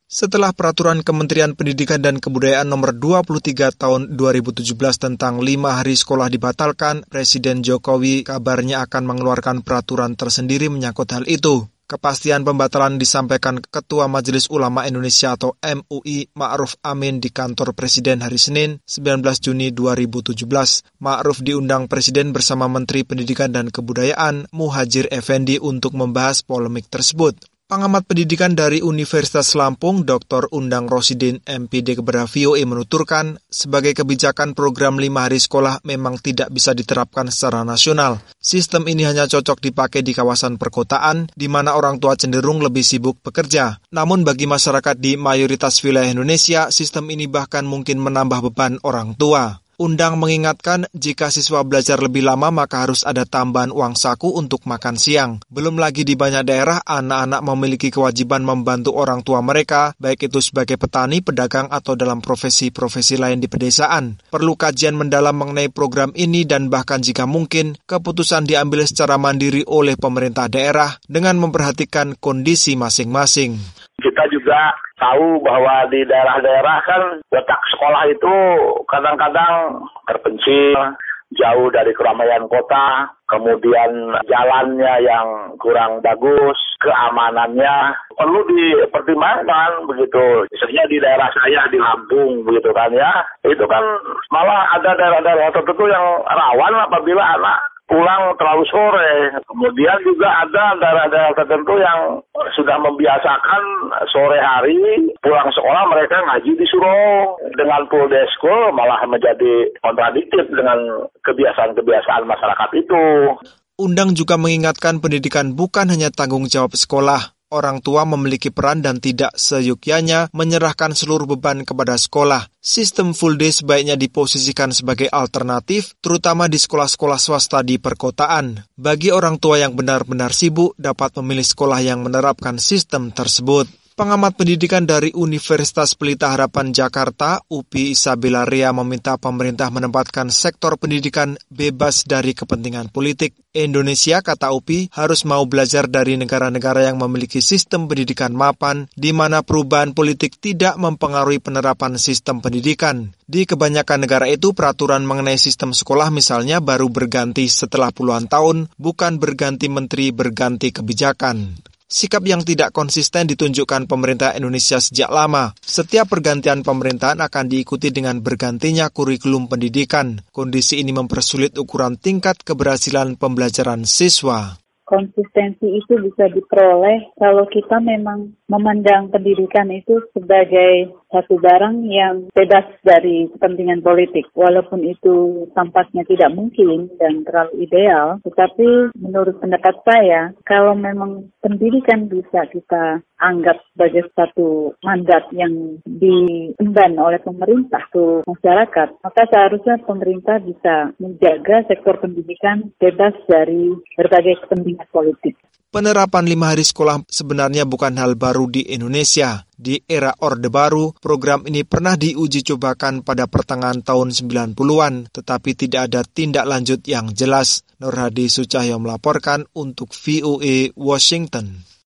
Setelah peraturan Kementerian Pendidikan dan Kebudayaan nomor 23 tahun 2017 tentang 5 hari sekolah dibatalkan, Presiden Jokowi kabarnya akan mengeluarkan peraturan tersendiri menyangkut hal itu. Kepastian pembatalan disampaikan Ketua Majelis Ulama Indonesia atau MUI Ma'ruf Amin di kantor Presiden hari Senin 19 Juni 2017. Ma'ruf diundang Presiden bersama Menteri Pendidikan dan Kebudayaan Muhadjir Effendi untuk membahas polemik tersebut. Pengamat pendidikan dari Universitas Lampung, Dr. Undang Rosidin, MPD kepada VOA menuturkan, sebagai kebijakan program 5 hari sekolah memang tidak bisa diterapkan secara nasional. Sistem ini hanya cocok dipakai di kawasan perkotaan, di mana orang tua cenderung lebih sibuk bekerja. Namun bagi masyarakat di mayoritas wilayah Indonesia, sistem ini bahkan mungkin menambah beban orang tua. Undang mengingatkan jika siswa belajar lebih lama maka harus ada tambahan uang saku untuk makan siang. Belum lagi di banyak daerah anak-anak memiliki kewajiban membantu orang tua mereka, baik itu sebagai petani, pedagang, atau dalam profesi-profesi lain di pedesaan. Perlu kajian mendalam mengenai program ini dan bahkan jika mungkin, keputusan diambil secara mandiri oleh pemerintah daerah dengan memperhatikan kondisi masing-masing. Kita juga tahu bahwa di daerah-daerah kan letak sekolah itu kadang-kadang terpencil, jauh dari keramaian kota, kemudian jalannya yang kurang bagus, keamanannya perlu dipertimbangkan begitu. Misalnya di daerah saya di Lampung begitu kan ya, itu kan malah ada daerah-daerah tertentu yang rawan apabila anak pulang terlalu sore. Kemudian juga ada daerah-daerah tertentu yang sudah membiasakan sore hari pulang sekolah mereka ngaji di surau. Dengan full day school malah menjadi kontradiktif dengan kebiasaan-kebiasaan masyarakat itu. Undang juga mengingatkan pendidikan bukan hanya tanggung jawab sekolah. Orang tua memiliki peran dan tidak seyogyanya menyerahkan seluruh beban kepada sekolah. Sistem full day sebaiknya diposisikan sebagai alternatif, terutama di sekolah-sekolah swasta di perkotaan. Bagi orang tua yang benar-benar sibuk, dapat memilih sekolah yang menerapkan sistem tersebut. Pengamat pendidikan dari Universitas Pelita Harapan Jakarta, UPI Isabella Rea meminta pemerintah menempatkan sektor pendidikan bebas dari kepentingan politik. Indonesia, kata UPI, harus mau belajar dari negara-negara yang memiliki sistem pendidikan mapan, di mana perubahan politik tidak mempengaruhi penerapan sistem pendidikan. Di kebanyakan negara itu, peraturan mengenai sistem sekolah misalnya baru berganti setelah puluhan tahun, bukan berganti menteri berganti kebijakan. Sikap yang tidak konsisten ditunjukkan pemerintah Indonesia sejak lama. Setiap pergantian pemerintahan akan diikuti dengan bergantinya kurikulum pendidikan. Kondisi ini mempersulit ukuran tingkat keberhasilan pembelajaran siswa. Konsistensi itu bisa diperoleh kalau kita memang memandang pendidikan itu sebagai satu barang yang bebas dari kepentingan politik. Walaupun itu tampaknya tidak mungkin dan terlalu ideal, tetapi menurut pendapat saya, kalau memang pendidikan bisa kita anggap sebagai satu mandat yang diemban oleh pemerintah ke masyarakat, maka seharusnya pemerintah bisa menjaga sektor pendidikan bebas dari berbagai kepentingan politik. Penerapan 5 hari sekolah sebenarnya bukan hal baru di Indonesia. Di era Orde Baru, program ini pernah diuji cobakan pada pertengahan tahun 90-an, tetapi tidak ada tindak lanjut yang jelas. Nur Hadi Sucahyo melaporkan untuk VOA Washington.